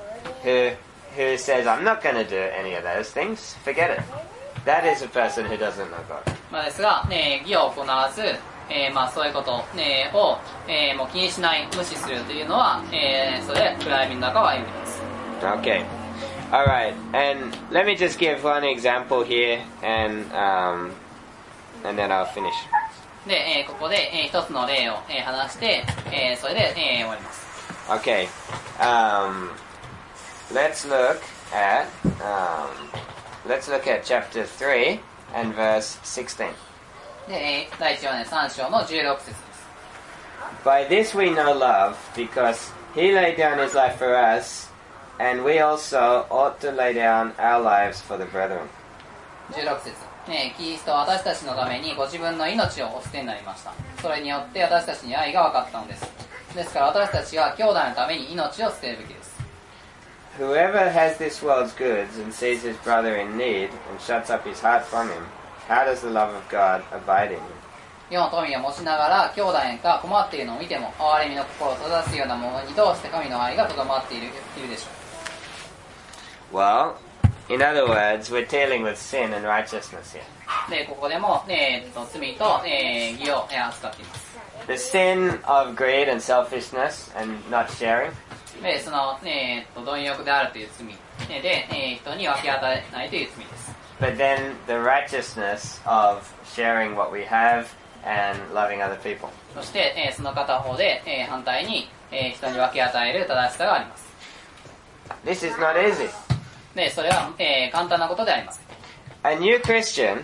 S1: who who says, I'm not going to do any of those things, forget it. That is a person who doesn't know God.
S2: まあですが、ね、義を行わず、えー、まあそういうこと、ね、を、えー、もう気にしない、無視するというのは、えー、それ暗闇の中は歩みます。
S1: Okay. Alright, and let me just give one example here, and, um, and then I'll finish.
S2: で、えー、ここで、えー、一つの例を、えー、話して、えー、それで、えー、終わります。
S1: Okay. Um, let's look at, um, let's look at chapter three and verse sixteen.
S2: で、えー、第一話ね、さん章のじゅうろく節です。
S1: By this we know love, because he laid down his life for us, and we also ought to lay down our lives for the brethren.
S2: じゅうろく節、ね、キリストは私たちのためにご自分の命をお捨てになりました。それによって私たちに愛が分かったのです。ですから私たちは兄弟のために命を捨てるべきです。
S1: Whoever has this world's goods and sees his brother in need and shuts up his heart from him, how does the love of God abide in him?
S2: 世の富を持ちながら兄弟が困っているのを見ても憐れみの心を閉ざすようなものにどうして神の愛がとどまっている、いるでしょう。
S1: Well, in other words, we're dealing with sin and righteousness here.
S2: で、ここでも、えー、と罪と、えー、義を、えー、扱っています。
S1: The sin of greed and selfishness and not sharing.
S2: で、その、えー、と貪欲であるという罪で、えー、人に分け与えないという罪です。
S1: But then the righteousness of sharing what we have and loving other people.
S2: そして、えー、その片方で、えー、反対に、えー、人に分け与える正しさがあります。
S1: This is not easy.
S2: で、それは、えー、簡単なことではありません。
S1: A new Christian,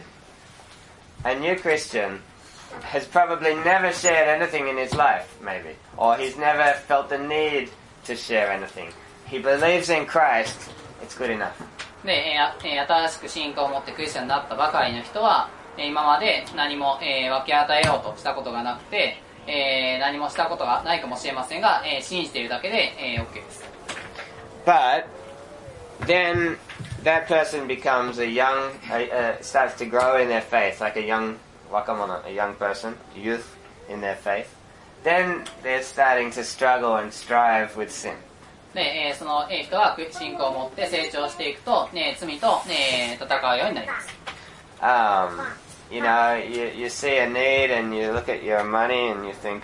S1: a new Christian has probably never shared anything in his life, maybe. Or he's never felt the need to share anything. He believes in Christ, it's good enough.
S2: で、えーえー、新しく信仰を持ってクリスチャンになったばかりの人は、えー、今まで何も、えー、分け与えようとしたことがなくて、えー、何もしたことがないかもしれませんが、えー、信じているだけで、えー、OK です。
S1: But then that person becomes a young, uh, uh, starts to grow in their faith, like a young wakamono, a young person, youth in their faith. Then they're starting to struggle and strive with sin.
S2: で、えー、その、えー、人は信仰を持って成長していくと、ね、罪と、ね、戦うようになります。
S1: Um, you know, you, you see a need and you look at your money and you think,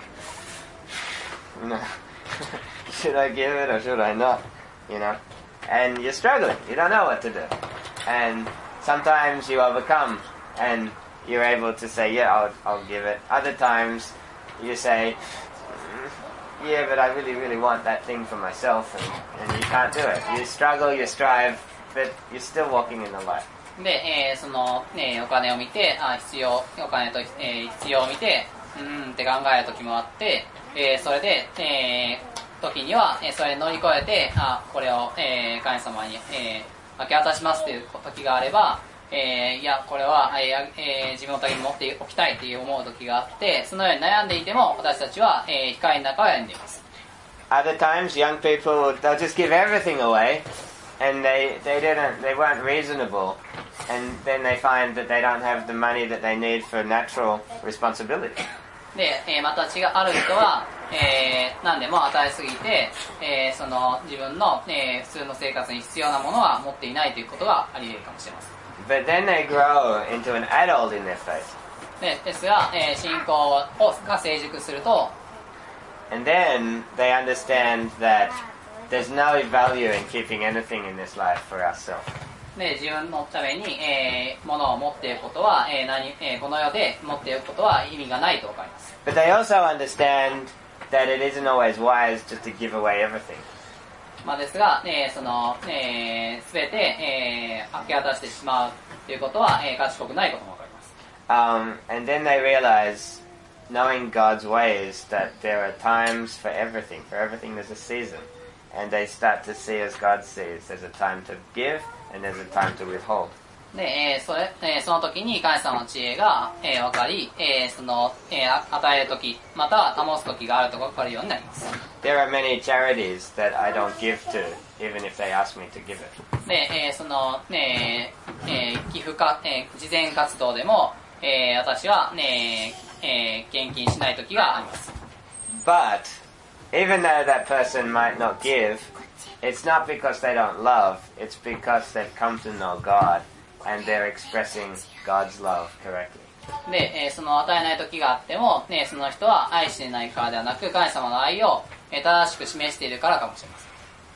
S1: you know, should I give it or should I not? You know, and you're struggling. You don't know what to do. And sometimes you overcome and you're able to say, yeah, I'll, I'll give it. Other times you say, yeah, but I really, really want that thing for myself, and, and you can't do it. You struggle, you strive, but you're still walking in the light.
S2: で、えー、その、ね、お金を見て、あ、必要、お金と、えー、必要を見て、うーんって考える時もあって、えー、それで、えー、時には、えー、それに乗り越えて、あ、これを、えー、神様に、えー、明け渡しますっていう時があれば、えー、いや、これは、えーえー、自分の時に持っておきたいっていう思う時があって、そのように悩んでいても、私たちは、えー、光の中を歩んでいます。
S1: Other times, young people, they'll just give everything away, and they, they didn't, they weren't reasonable, and then they find that they don't have the money that they need for natural responsibility.
S2: で、えー、また違う、ある人は、えー、何でも与えすぎて、えー、その自分の、えー、普通の生活に必要なものは持っていないということがあり得るかもしれません。
S1: But then they grow into an adult in their faith.
S2: で、ですが、えー、信仰をが成熟すると、
S1: And then they understand that there's no value in keeping anything in this life for ourselves.
S2: で、自分のために、えー、物を持っていることは、えー何えー、この世で持っていることは意味がないと分かります。
S1: But they also understand that it isn't always wise just to give away everything.
S2: まあですが、えー、その、えー、全て、えー、明け渡してしまうということは、えー、賢くないことも分かります。
S1: Um, and then they realize, knowing God's ways, that there are times for everything. For everything there's a season. And they start to see as God sees. There's a time to give, and there's a time to withhold.
S2: で、えー、それ、えー、その時に神様の知恵が、えー、分かり、えー、その、えー、与える時、また保つ時があると分かるようになります。
S1: There are many charities that I don't give to, even if they ask me to give it.
S2: で、えー、その、ねえー、寄付か、えー、慈善活動でも、えー、私はね、えー、献金しない時があります。
S1: But even though that person might not give, it's not because they don't love, it's because they've come to know God and they're expressing God's love correctly.
S2: で、えーその与えない時があっても、ね、その人は愛していないからではなく、神様の愛を、えー正しく示しているからかもしれません。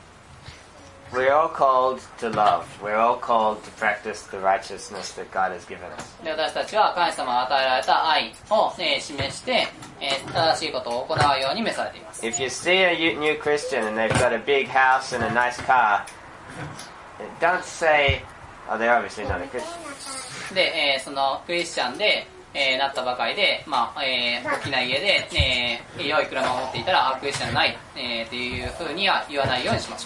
S1: We're all called to love. We're all called to practice the righteousness that God has given us.
S2: で、私たちは神様が与えられた愛を、えー示して、えー正しいことを行うように召されています。
S1: If you see a new Christian and they've got a big house and a nice car, don't say, oh, they're obviously not a Christian.
S2: で、えーそのクリスチャンで、えーなったばかりで、まあ、えー大きな家で、えー良い車を持っていたら、あ、クリスチャンない、えーっていうふうには言わないようにしましょ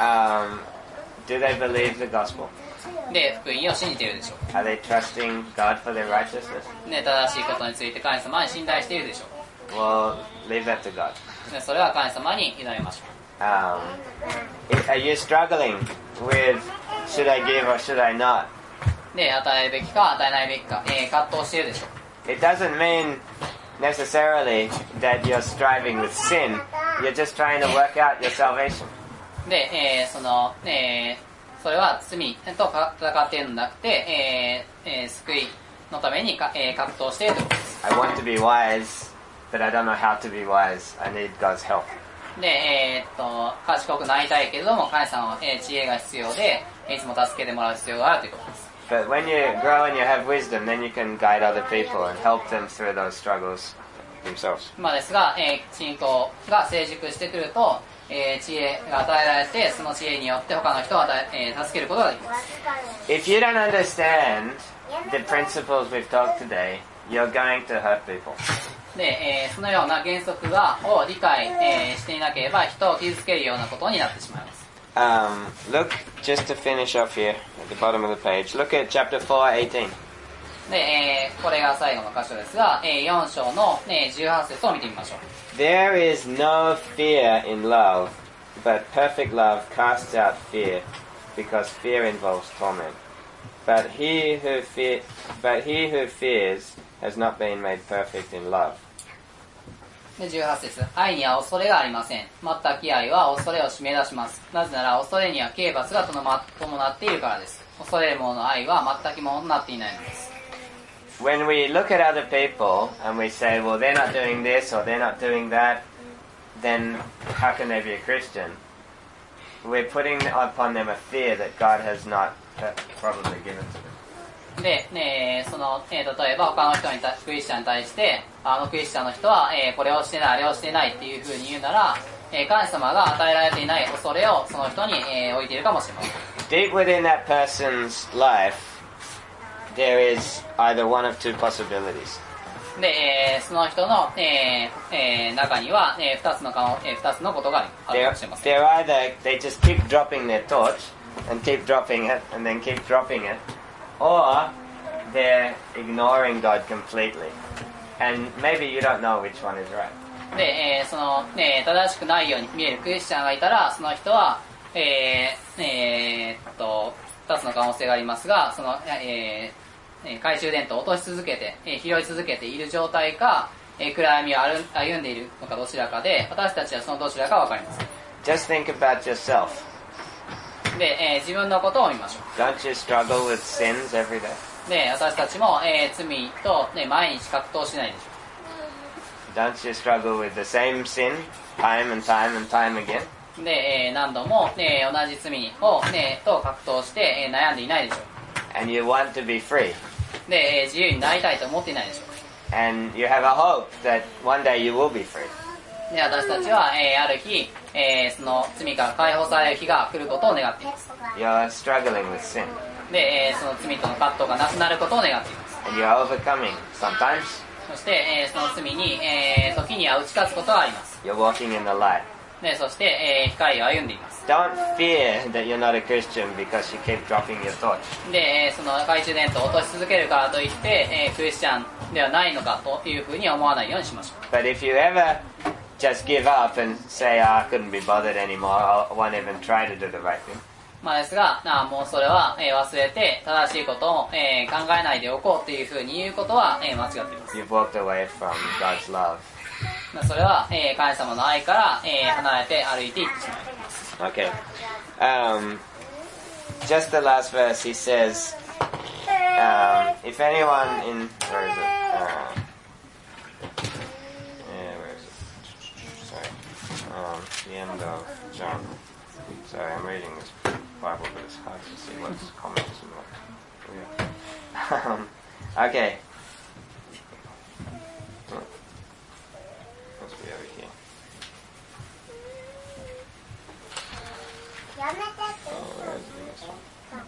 S1: Um, do they believe the gospel?
S2: う。で、福音を信じているでしょ
S1: Are they trusting God for their righteousness?
S2: う。ね、正しいことについて神様に信頼しているでしょ
S1: Well, leave that to God.
S2: う。で、それは神様に委ねましょ
S1: Um, are you struggling with should I give or should I not?
S2: う。で、与えるべきか与えないべきか、えー葛藤しているでしょう。
S1: It doesn't mean necessarily that you're striving with sin. You're just trying to work out your salvation.
S2: で、えーその、えーそれは罪と戦っているのではなくて、えーえー救いのためにか、えー格闘しているということです。
S1: I want to be wise, but I don't know how to be wise. I need God's help.
S2: で、えーっと、賢くなりたいけれども、神様の、えー知恵が必要で、いつも助けてもらう必要があるということです。
S1: But when you grow and you have wisdom, then you can guide other people and help them through those struggles themselves.
S2: まあですが、えー信仰が成熟してくると、えー知恵が与えられて、その知恵によって他の人を与え、えー助けることができます。
S1: If you don't understand the principles we've talked today, you're going to hurt people.
S2: で、えーそのような原則がを理解、えーしていなければ人を傷つけるようなことになってしまいます。
S1: Um, look, just to finish off here at the bottom of the page, look at chapter four, eighteen.
S2: で、えーこれが最後の箇所ですが、えーよん章の、えーじゅうはち節を見てみましょう。
S1: There is no fear in love, but perfect love casts out fear, because fear involves torment. But he who fear, but he who fears has not been made perfect in love.
S2: でじゅうはち節、愛には恐れがありません。全き愛は恐れを締め出します。なぜなら恐れには刑罰が伴っているからです。恐れる者の愛は全きものとなっていないのです。
S1: When we look at other people and we say, well, they're not doing this or they're not doing that, then how can they be a Christian? We're putting upon them a fear that God has not probably given to them.
S2: で、ね、その、えー例えば他の人にたクリスチャンに対してあのクリスチャンの人は、えーこれをしてないあれをしてないっていうふうに言うなら、えー神様が与えられていない恐れをその人に、えー置いているかもしれません。
S1: Deep within that person's life, there is either one of two possibilities.
S2: で、えーその人の、えーえー中には、えー、二つの可能、えー、二つのことがあるある
S1: They're,
S2: かもしれません。
S1: they're either they just keep dropping their torch and keep dropping it and then keep dropping it, or they're ignoring God completely. And maybe you don't know which one is right.
S2: で、えーその、ね、正しくないように見えるクリスチャンがいたら、その人は、えーえーっと、二つの可能性がありますが、その、えーえー懐中電灯を落とし続けて、えー拾い続けている状態か、えー暗闇を歩歩んでいるのかどちらかで、私たちはそのどちらかわかりません。
S1: Just think about yourself.
S2: で、えー自分のことを見ましょ
S1: Don't you struggle with sins every day?
S2: う。で、私たちも、えー罪と、ね、毎日格闘しないでしょ
S1: Don't you struggle with the same sin time and time and time again?
S2: う。で、えー何度も、ね、同じ罪を、ね、と格闘して、えー悩んでいないでしょう。
S1: And you want to be free.
S2: で、えー自由になりたいと思っていないでしょう。
S1: And you have a hope that one day you will be free.
S2: で、私たちは、えーある日、えーその罪から解放される日が来ることを願っています。
S1: You're struggling with sin.
S2: で、えーその罪との葛藤がなくなることを願っています。
S1: And you're overcoming. Sometimes
S2: そして、えーその罪に、えー時には打ち勝つことがあります。
S1: you're walking in the light.
S2: で、そして、えー光を歩んでいます。
S1: Don't fear that you're not a Christian because you keep dropping your torch.
S2: で、えーその懐中電灯を落とし続けるからといって、えークリスチャンではないのかというふうに思わないようにしましょう。
S1: But if you ever just give up and say, oh, I couldn't be bothered anymore, I won't even try to do the right thing.
S2: まあですが、あもうそれは、えー忘れて正しいことを、えー考えないでおこうっていうふうに言うことは、えー間違っています。
S1: You've walked away from God's love.
S2: それは、えー、神様の愛から、えー、離れて歩いていってしまいます。
S1: Okay. Um, just the last verse, he says, um, if anyone in, where is it? Uh, yeah, where is it? Sorry. Um, the end of John. Sorry, I'm reading this Bible, but it's hard to see what's comments and what. Yeah. um, okay. Oh, must be over here. Oh, where is it in this one?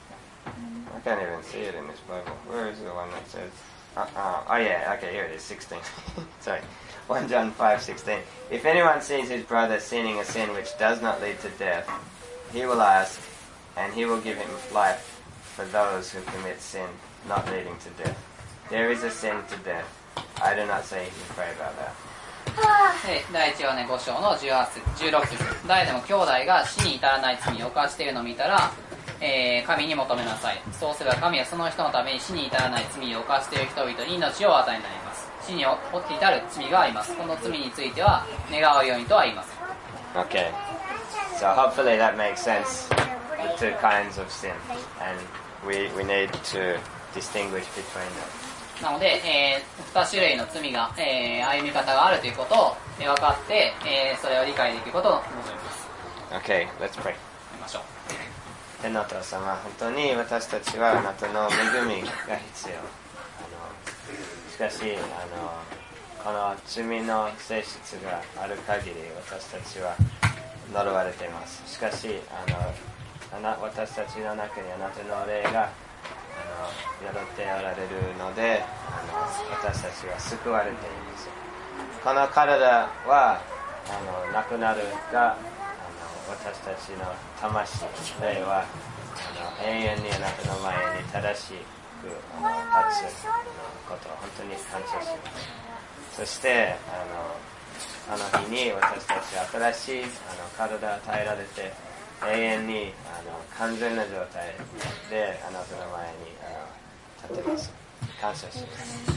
S1: I can't even see it in this Bible. Where is the one that says... Uh, uh, oh yeah, okay, here it is, sixteen. Sorry. First John five sixteen. If anyone sees his brother sinning a sin which does not lead to death, he will ask, and he will give him life for those who commit sin not leading to death. There is a sin to death. I do not say you pray about that.
S2: 第一ヨハネご章のじゅうはち節じゅうろく節、誰でも兄弟が死に至らない罪を犯しているのを見たら、えー、神に求めなさい。そうすれば神はその人のために死に至らない罪を犯している人々に命を与えになります。死に至る罪があります。この罪については願うようにとは言います。
S1: Okay. So hopefully that makes sense. The two kinds of sin, and we we need to distinguish between them.
S2: なので、えー、に種類の罪が、えー、歩み方があるということを、えー、分かって、えー、それを理解できることを望みます。
S1: Okay, let's pray.
S2: 見ましょう。
S1: 天のお父様、本当に私たちはあなたの恵みが必要。あのしかしあの、この罪の性質がある限り私たちは呪われています。しかしあのあな私たちの中にあなたの霊があの宿っておられるので、あの私たちは救われています。この体はあのなくなるが、あの私たちの魂、霊はあの永遠にあなたの前に正しくあの立つことを本当に感謝します。そしてあのあの日に私たちは新しいあの体を与えられて、永遠にあの完全な状態であなたの前にあの立てます。感謝します。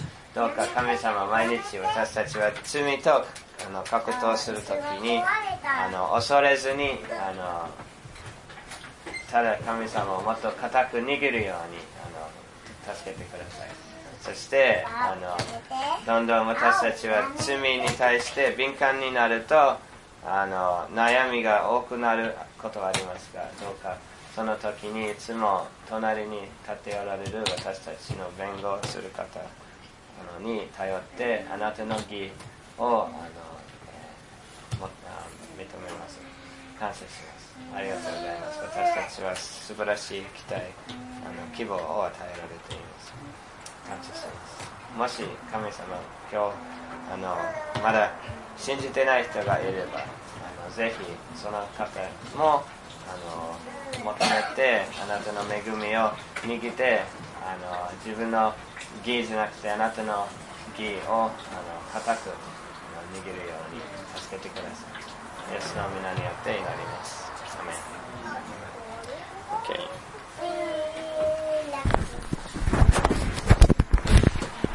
S1: どうか神様、毎日私たちは罪とあの格闘するときにあの恐れずにあのただ神様をもっと固く握るようにあの助けてください。そしてあのどんどん私たちは罪に対して敏感になるとあの悩みが多くなることはありますが、どうかその時にいつも隣に立っておられる私たちの弁護する方に頼ってあなたの義をあの、えー、も認めます。感謝します。ありがとうございます。私たちは素晴らしい期待あの希望を与えられています。感謝します。もし神様今日あのまだ信じてない人がいればあのぜひその方もあの求めてあなたの恵みを握ってあの自分の義じゃなくてあなたの義をあの固く握るように助けてください。イエスの皆によって祈ります。アメン。 Okay.